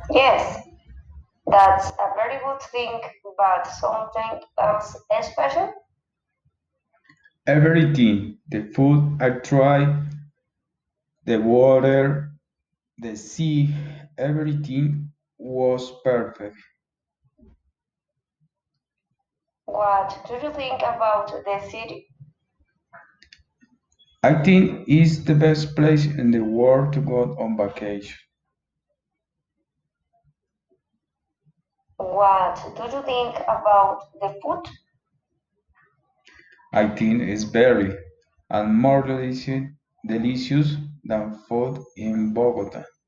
Yes, that's a very good thing, but something else special? Everything, the food I tried, the water, the sea, everything was perfect. What do you think about the city? I think it's the best place in the world to go on vacation. What do you think about the food? I think it's very and more delicious than food in Bogota.